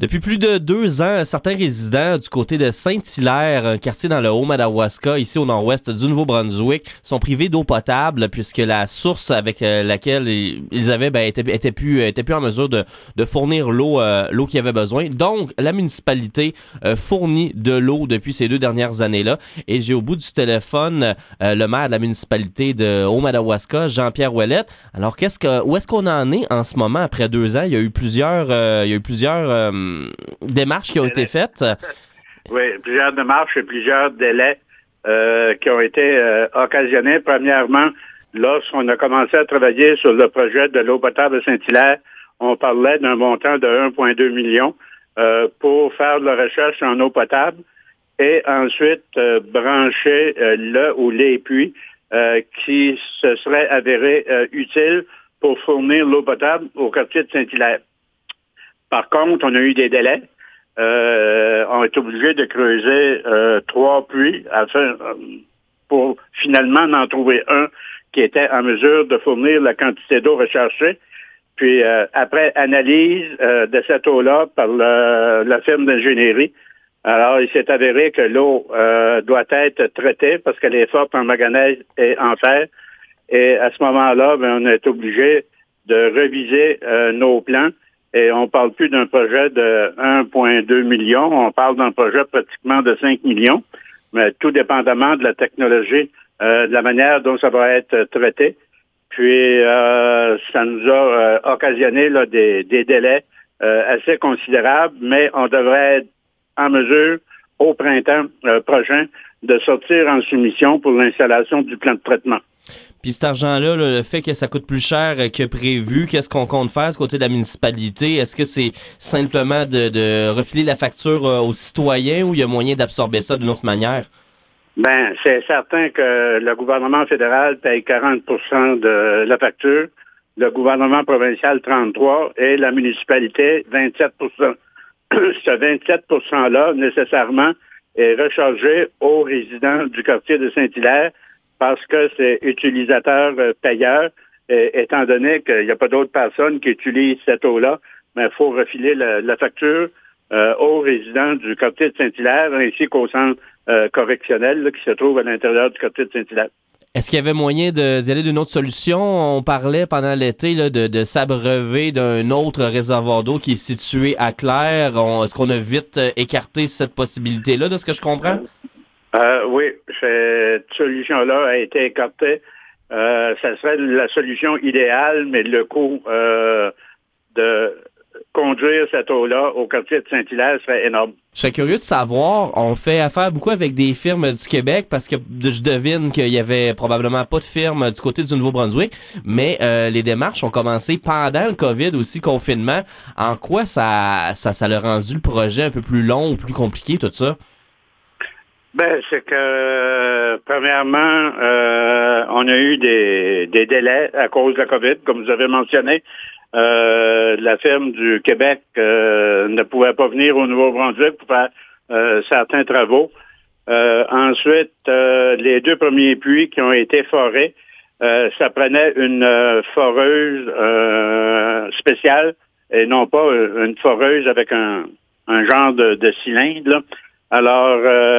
Depuis plus de 2 ans, certains résidents du côté de Saint-Hilaire, un quartier dans le Haut-Madawaska, ici au nord-ouest du Nouveau-Brunswick, sont privés d'eau potable puisque la source avec laquelle ils avaient était plus en mesure de fournir l'eau qu'ils avaient besoin. Donc, la municipalité fournit de l'eau depuis ces 2 dernières années-là. Et j'ai au bout du téléphone le maire de la municipalité de Haut-Madawaska, Jean-Pierre Ouellette. Alors, où est-ce qu'on en est en ce moment après 2 ans? Il y a eu plusieurs démarches qui ont été faites. Oui, plusieurs démarches et plusieurs délais qui ont été occasionnés. Premièrement, lorsqu'on a commencé à travailler sur le projet de l'eau potable de Saint-Hilaire, on parlait d'un montant de 1,2 million pour faire de la recherche en eau potable et ensuite brancher le ou les puits qui se seraient avérés utiles pour fournir l'eau potable au quartier de Saint-Hilaire. Par contre, on a eu des délais. On est obligé de creuser 3 puits pour finalement en trouver un qui était en mesure de fournir la quantité d'eau recherchée. Puis, après analyse de cette eau-là par la firme d'ingénierie, alors il s'est avéré que l'eau doit être traitée parce qu'elle est forte en manganèse et en fer. Et à ce moment-là, on est obligé de réviser nos plans. Et on parle plus d'un projet de 1,2 million, on parle d'un projet pratiquement de 5 millions, mais tout dépendamment de la technologie, de la manière dont ça va être traité. Puis, ça nous a occasionné là, des délais assez considérables, mais on devrait être en mesure, au printemps prochain, de sortir en soumission pour l'installation du plan de traitement. Puis cet argent-là, le fait que ça coûte plus cher que prévu, qu'est-ce qu'on compte faire du côté de la municipalité? Est-ce que c'est simplement de refiler la facture aux citoyens ou il y a moyen d'absorber ça d'une autre manière? Ben, c'est certain que le gouvernement fédéral paye 40 de la facture, le gouvernement provincial 33 et la municipalité 27 Ce 27 %-là, nécessairement, est rechargé aux résidents du quartier de Saint-Hilaire parce que c'est utilisateur-payeur, étant donné qu'il n'y a pas d'autres personnes qui utilisent cette eau-là, mais il faut refiler la facture aux résidents du quartier de Saint-Hilaire ainsi qu'au centre correctionnel là, qui se trouve à l'intérieur du quartier de Saint-Hilaire. Est-ce qu'il y avait moyen d'y aller d'une autre solution? On parlait pendant l'été là, de s'abreuver d'un autre réservoir d'eau qui est situé à Claire. Est-ce qu'on a vite écarté cette possibilité-là, de ce que je comprends? Oui, cette solution-là a été écartée. Ça serait la solution idéale, mais le coût de conduire cette eau-là au quartier de Saint-Hilaire serait énorme. Je serais curieux de savoir, on fait affaire beaucoup avec des firmes du Québec parce que je devine qu'il y avait probablement pas de firme du côté du Nouveau-Brunswick, mais les démarches ont commencé pendant le COVID aussi, confinement. En quoi ça l'a rendu le projet un peu plus long ou plus compliqué, tout ça? Ben, c'est que, premièrement, on a eu des délais à cause de la COVID, comme vous avez mentionné. La firme du Québec ne pouvait pas venir au Nouveau-Brunswick pour faire certains travaux. Ensuite, les 2 premiers puits qui ont été forés, ça prenait une foreuse spéciale et non pas une foreuse avec un genre de cylindre, là. Alors,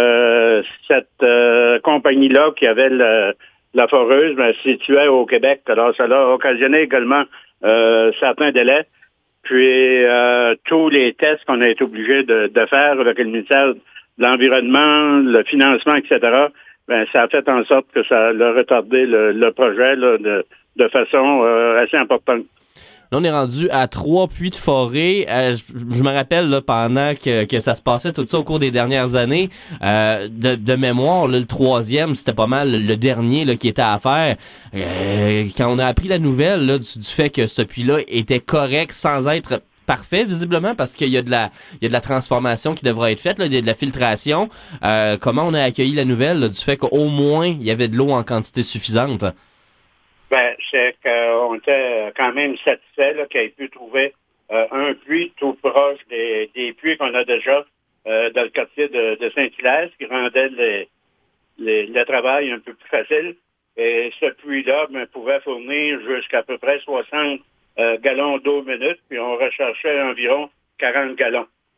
cette compagnie-là qui avait la foreuse se situait au Québec. Alors, ça a occasionné également certains délais. Puis, tous les tests qu'on a été obligés de faire avec le ministère de l'Environnement, le financement, etc., ça a fait en sorte que ça a retardé le projet là, de façon assez importante. Là, on est rendu à 3 puits de forêt. Je me rappelle là, pendant que ça se passait tout ça au cours des dernières années, de mémoire, là, le 3e, c'était pas mal le dernier là, qui était à faire. Quand on a appris la nouvelle là, du fait que ce puits-là était correct sans être parfait, visiblement, parce qu'il y a de la transformation qui devra être faite, là, il y a de la filtration. Comment on a accueilli la nouvelle là, du fait qu'au moins, il y avait de l'eau en quantité suffisante? Ben, c'est qu'on était quand même satisfait qu'il ait pu trouver un puits tout proche des puits qu'on a déjà dans le quartier de Saint-Hilaire, ce qui rendait le travail un peu plus facile. Et ce puits-là pouvait fournir jusqu'à peu près 60 gallons d'eau minute, puis on recherchait environ 40 gallons.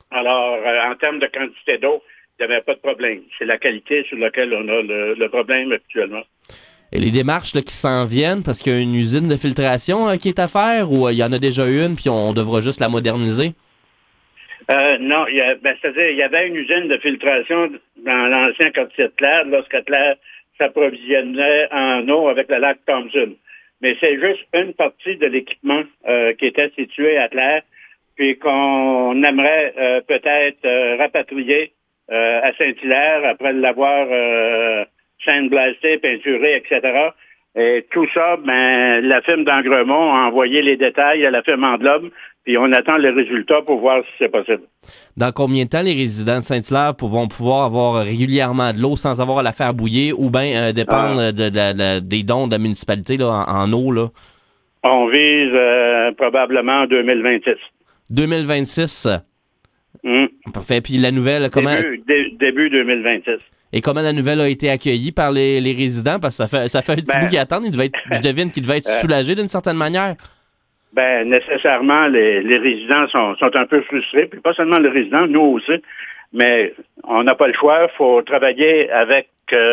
Alors, en termes de quantité d'eau, il n'y avait pas de problème. C'est la qualité sur laquelle on a le problème actuellement. Et les démarches là, qui s'en viennent, parce qu'il y a une usine de filtration qui est à faire, ou il y en a déjà une, puis on devra juste la moderniser? Non, c'est-à-dire, il y avait une usine de filtration dans l'ancien quartier de Claire, lorsque Claire s'approvisionnait en eau avec le lac Thompson. Mais c'est juste une partie de l'équipement qui était situé à Claire, puis qu'on aimerait peut-être rapatrier à Saint-Hilaire après l'avoir sandblasté, peinturé, etc. Et tout ça, la firme d'Angremont a envoyé les détails à la firme Englobe, puis on attend les résultats pour voir si c'est possible. Dans combien de temps les résidents de Saint-Hilaire vont pouvoir avoir régulièrement de l'eau sans avoir à la faire bouillir ou bien dépendre des dons de la municipalité là, en eau? Là? On vise probablement en 2026. 2026? Parfait. Puis la nouvelle, comment... Début 2026. Et comment la nouvelle a été accueillie par les résidents? Parce que ça fait un petit bout qu'ils attendent. Je devine qu'ils devaient être soulagés d'une certaine manière. Nécessairement, les résidents sont un peu frustrés. Puis pas seulement les résidents, nous aussi. Mais on n'a pas le choix. Il faut travailler avec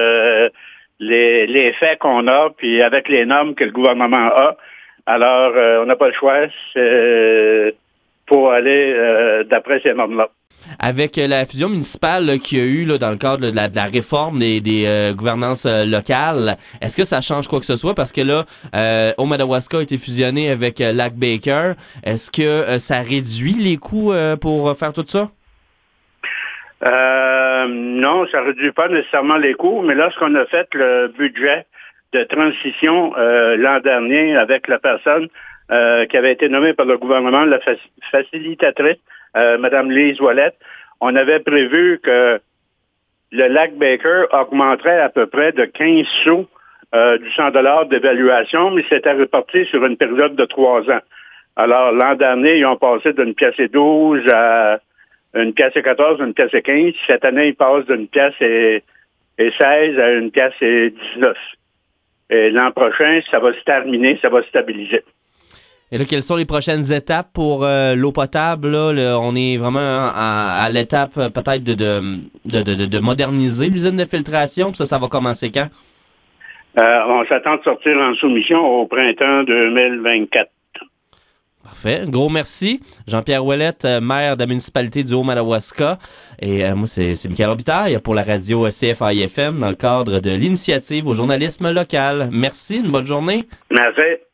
les faits qu'on a, puis avec les normes que le gouvernement a. Alors, on n'a pas le choix. Pour aller d'après ces normes-là. Avec la fusion municipale qu'il y a eu là, dans le cadre de la réforme des gouvernances locales, est-ce que ça change quoi que ce soit? Parce que là, Haut-Madawaska a été fusionné avec Lac Baker. Est-ce que ça réduit les coûts pour faire tout ça? Non, ça ne réduit pas nécessairement les coûts, mais lorsqu'on a fait le budget de transition l'an dernier avec la personne qui avait été nommée par le gouvernement, la facilitatrice, Mme Lise Ouellette, on avait prévu que le lac Baker augmenterait à peu près de 15 sous du 100 $ d'évaluation, mais c'était réparti sur une période de 3 ans. Alors, l'an dernier, ils ont passé d'une pièce et 12 à une pièce et 14, une pièce et 15. Cette année, ils passent d'une pièce et 16 à une pièce et 19. Et l'an prochain, ça va se terminer, ça va se stabiliser. Et là, quelles sont les prochaines étapes pour l'eau potable? Là, on est vraiment à l'étape peut-être de moderniser l'usine de filtration. Puis ça va commencer quand? On s'attend de sortir en soumission au printemps 2024. Parfait. Gros merci. Jean-Pierre Ouellette, maire de la municipalité du Haut-Madawaska. Et moi, c'est Michael Robitaille pour la radio CFI FM dans le cadre de l'initiative au journalisme local. Merci. Une bonne journée. Merci.